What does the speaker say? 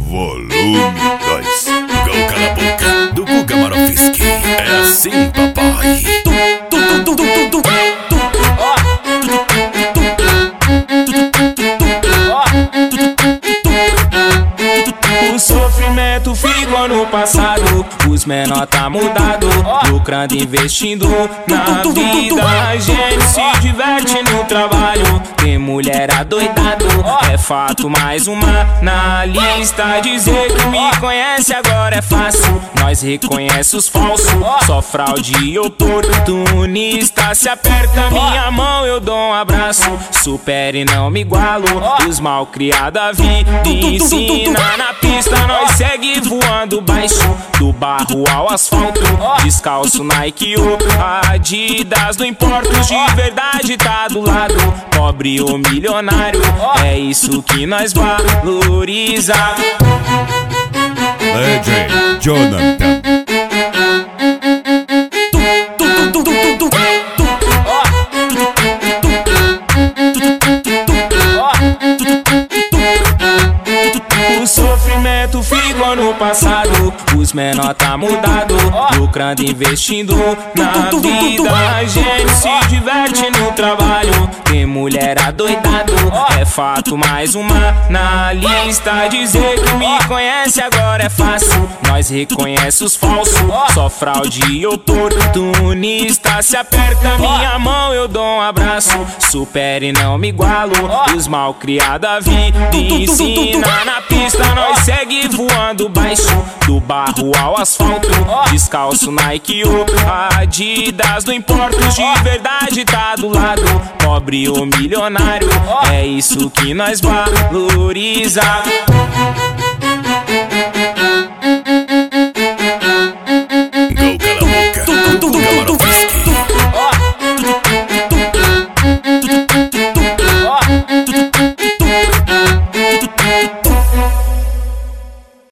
Volume 2. Gol cala a boca do Guga Marofsky. É assim, papai. O sofrimento ficou no passado, os menor tá mudado, lucrando, investindo na vida. A gente se diverte no trabalho, tem mulher adoidado, é fato, mais uma na lista. Dizer que me conhece agora é fácil, nós reconhece os falsos, só fraude e oportunista. Se aperta minha mão eu dou um abraço, supera e não me igualo, os mal criados a vida ensina. Na pista nós segue voando baixo, do barro ao asfalto, descalço, Nike ou Adidas. Não importa, os de verdade tá do lado, pobre ou milionário, é isso que nós valoriza. DJ Jonathan. O sofrimento ficou no passado, os menor tá mudado, lucrando, investindo na vida. A gente se diverte no trabalho, tem mulher adoidado, é fato, mais uma na lista. Dizer que me conhece agora é fácil, nós reconhece os falsos, só fraude e oportunista. Se aperta minha mão eu dou um abraço, supera e não me igualo, os mal criados a vida ensina. Na pista nós segue voando baixo, do barro ao asfalto, descalço, Nike ou Adidas. Não importa, os de verdade tá do lado, pobre ou milionário, é isso que nós valoriza.